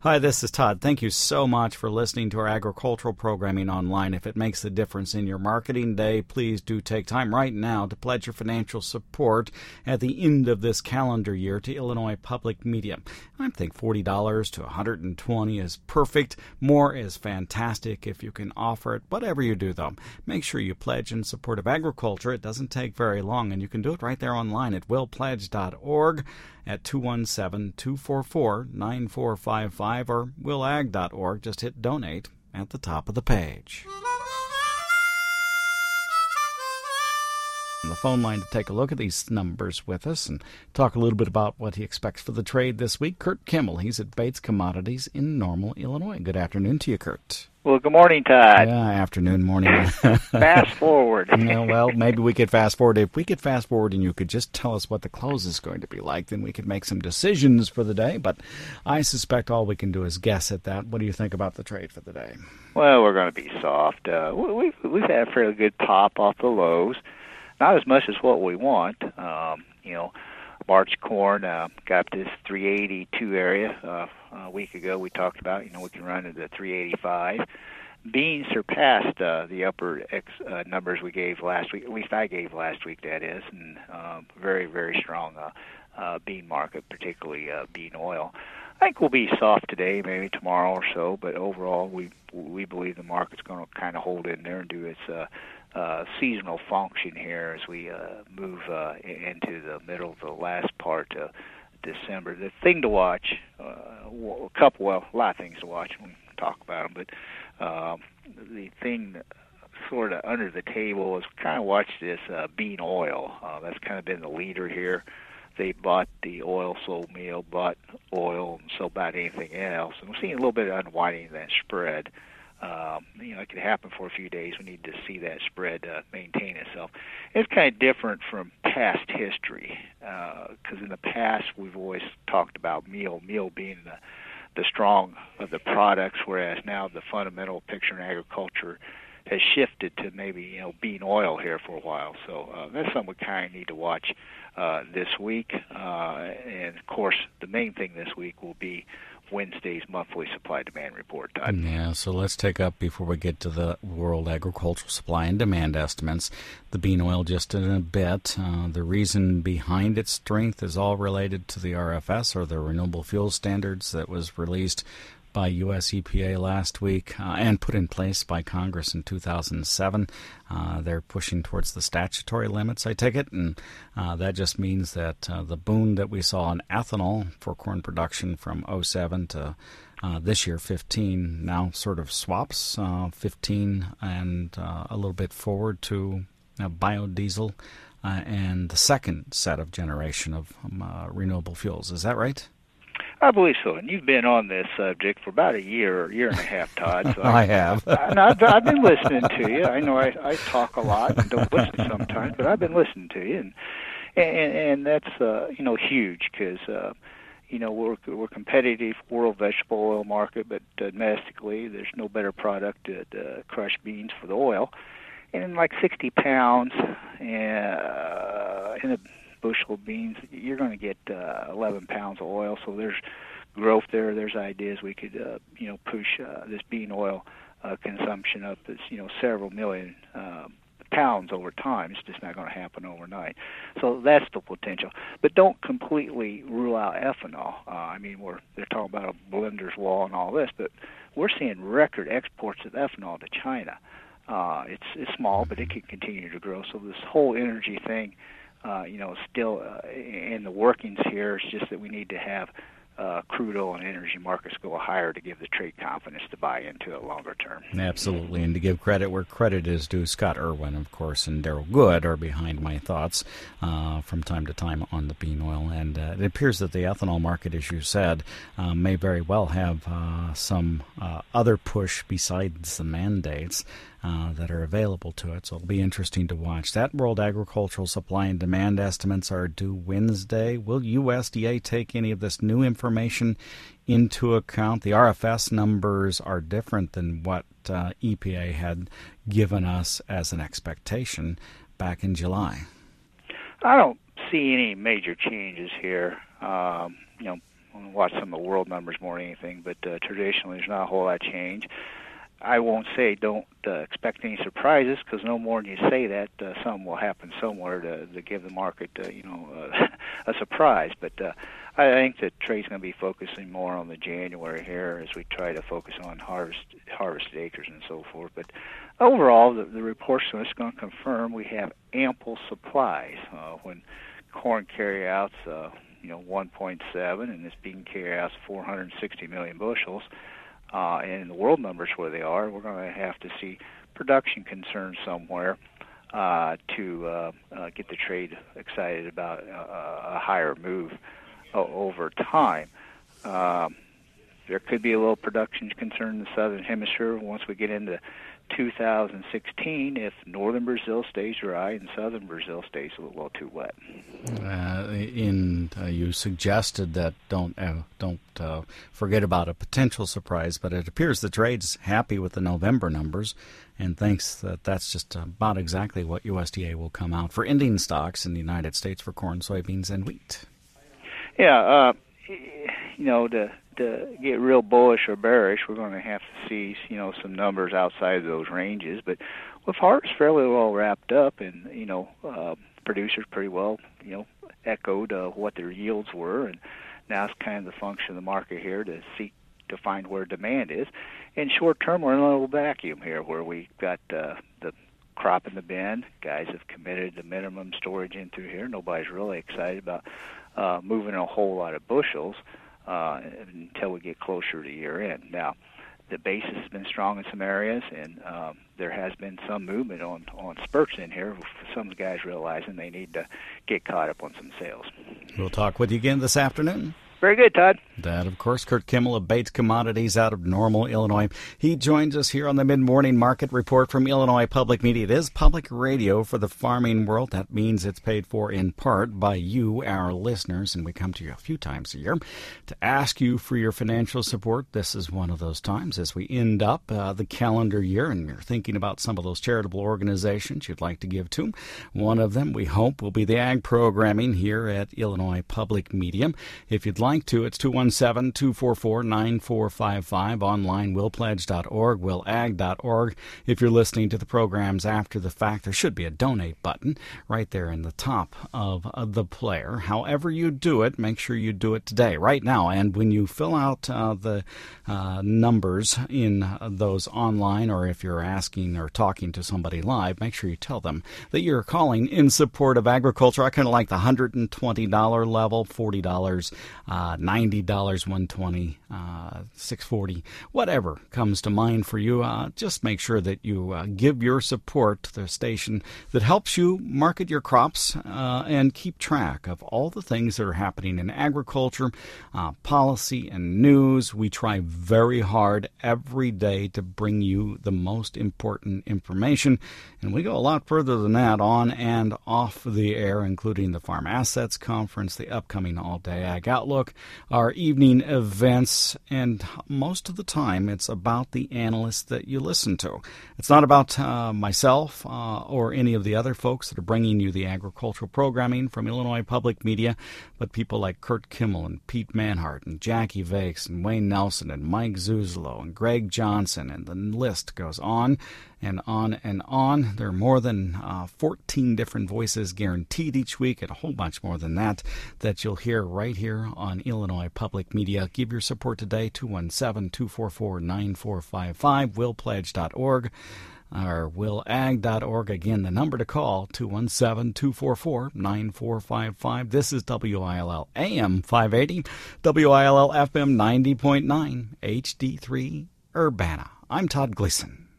Hi, this is Todd. Thank you so much for listening to our agricultural programming online. If it makes a difference in your marketing day, please do take time right now to pledge your financial support at the end of this calendar year to Illinois Public Media. I think $40 to $120 is perfect. More is fantastic if you can offer it. Whatever you do, though, make sure you pledge in support of agriculture. It doesn't take very long, and you can do it right there online at willpledge.org. at 217-244-9455 or willag.org. Just hit donate at the top of the page. On the phone line to take a look at these numbers with us and talk a little bit about what he expects for the trade this week, Kurt Kimmel. He's at Bates Commodities in Normal, Illinois. Good afternoon to you, Kurt. Well, good morning, Todd. Yeah, afternoon, morning. Fast forward. Well, maybe we could fast forward. If we could fast forward and you could just tell us what the close is going to be like, then we could make some decisions for the day. But I suspect all we can do is guess at that. What do you think about the trade for the day? Well, we're going to be soft. We've had a fairly good pop off the lows. Not as much as what we want. March corn got up to this 382 area. A week ago we talked about, we can run into 385. Beans surpassed the upper numbers we gave last week, at least I gave last week, that is, and very, very strong bean market, particularly bean oil. I think we'll be soft today, maybe tomorrow or so, but overall we believe the market's going to kind of hold in there and do its seasonal function here as we move into the middle of the last part of December. The thing to watch, a lot of things to watch, we can talk about them, but the thing sort of under the table is kind of watch this bean oil. That's kind of been the leader here. They bought the oil, sold meal, bought oil, and sold about anything else. And we're seeing a little bit of unwinding of that spread. It could happen for a few days. We need to see that spread maintain itself. It's kind of different from past history, because in the past we've always talked about meal being the strong of the products, whereas now the fundamental picture in agriculture has shifted to maybe bean oil here for a while. So that's something we kind of need to watch this week. And of course, the main thing this week will be Wednesday's monthly supply-demand report, Todd. Yeah, so let's take up, before we get to the World Agricultural Supply and Demand estimates, the bean oil just in a bit. The reason behind its strength is all related to the RFS, or the Renewable Fuel Standards, that was released by U.S. EPA last week and put in place by Congress in 2007. They're pushing towards the statutory limits, I take it, and that just means that the boom that we saw in ethanol for corn production from 07 to this year, 15, now sort of swaps 15 and a little bit forward to biodiesel and the second set of generation of renewable fuels. Is that right? I believe so, and you've been on this subject for about a year and a half, Todd. So I have. I've been listening to you. I know I talk a lot and don't listen sometimes, but I've been listening to you, and that's huge, because we're competitive world vegetable oil market, but domestically there's no better product to crush beans for the oil, and like 60 pounds in a bushel of beans, you're going to get 11 pounds of oil. So there's growth there. There's ideas we could push this bean oil consumption up as several million pounds over time. It's just not going to happen overnight. So that's the potential. But don't completely rule out ethanol. They're talking about a blender's wall and all this, but we're seeing record exports of ethanol to China. It's small, but it can continue to grow. So this whole energy thing, still in the workings here. It's just that we need to have crude oil and energy markets go higher to give the trade confidence to buy into it longer term. Absolutely, and to give credit where credit is due, Scott Irwin, of course, and Daryl Good are behind my thoughts from time to time on the bean oil. And it appears that the ethanol market, as you said, may very well have some other push besides the mandates that are available to it. So it'll be interesting to watch. That World Agricultural Supply and Demand estimates are due Wednesday. Will USDA take any of this new information into account? The RFS numbers are different than what EPA had given us as an expectation back in July. I don't see any major changes here. watch some of the world numbers more than anything, but traditionally there's not a whole lot of change. I won't say don't expect any surprises, because no more than you say that, something will happen somewhere to give the market, a surprise. But I think that trade's going to be focusing more on the January here as we try to focus on harvested acres and so forth. But overall, the report's just going to confirm we have ample supplies. When corn carryouts, 1.7, and this bean carryouts 460 million bushels. And the world numbers where they are, we're going to have to see production concerns somewhere to get the trade excited about a higher move over time. There could be a little production concern in the southern hemisphere once we get into 2016 if northern Brazil stays dry and southern Brazil stays a little too wet. You suggested that don't forget about a potential surprise, but it appears the trade's happy with the November numbers and thinks that that's just about exactly what USDA will come out for ending stocks in the United States for corn, soybeans, and wheat. Yeah, to get real bullish or bearish, we're going to have to see, some numbers outside of those ranges. But with harvest fairly well wrapped up, and producers pretty well, echoed what their yields were, and now it's kind of the function of the market here to seek to find where demand is. In short term, we're in a little vacuum here, where we got the crop in the bin. Guys have committed to minimum storage in through here. Nobody's really excited about moving a whole lot of bushels until we get closer to year end. Now, the basis has been strong in some areas, and there has been some movement on spurts in here. Some guys realizing they need to get caught up on some sales. We'll talk with you again this afternoon. Very good, Todd. That, of course, Kurt Kimmel of Bates Commodities out of Normal, Illinois. He joins us here on the Mid-Morning Market Report from Illinois Public Media. It is public radio for the farming world. That means it's paid for in part by you, our listeners, and we come to you a few times a year to ask you for your financial support. This is one of those times as we end up the calendar year and you're thinking about some of those charitable organizations you'd like to give to. One of them, we hope, will be the ag programming here at Illinois Public Media. If you'd like to, it's 217-244-9455, online willpledge.org, willag.org. If you're listening to the programs after the fact, there should be a donate button right there in the top of the player. However you do it, make sure you do it today, right now. And when you fill out the numbers in those online, or if you're asking or talking to somebody live, make sure you tell them that you're calling in support of agriculture. I kind of like the $120 level, $40, $90, $120, $640, whatever comes to mind for you. Just make sure that you give your support to the station that helps you market your crops and keep track of all the things that are happening in agriculture, policy, and news. We try very hard every day to bring you the most important information, and we go a lot further than that on and off the air, including the Farm Assets Conference, the upcoming All-Day Ag Outlook, our evening events, and most of the time it's about the analysts that you listen to. It's not about myself or any of the other folks that are bringing you the agricultural programming from Illinois Public Media, but people like Kurt Kimmel and Pete Manhart and Jackie Vakes and Wayne Nelson and Mike Zuzolo and Greg Johnson, and the list goes on and on and on. There are more than 14 different voices guaranteed each week, and a whole bunch more than that you'll hear right here on Illinois Public Media. Give your support today, 217-244-9455, willpledge.org or willag.org. Again, the number to call, 217-244-9455. This is WILL AM 580, WILL FM 90.9, HD3 Urbana. I'm Todd Gleason.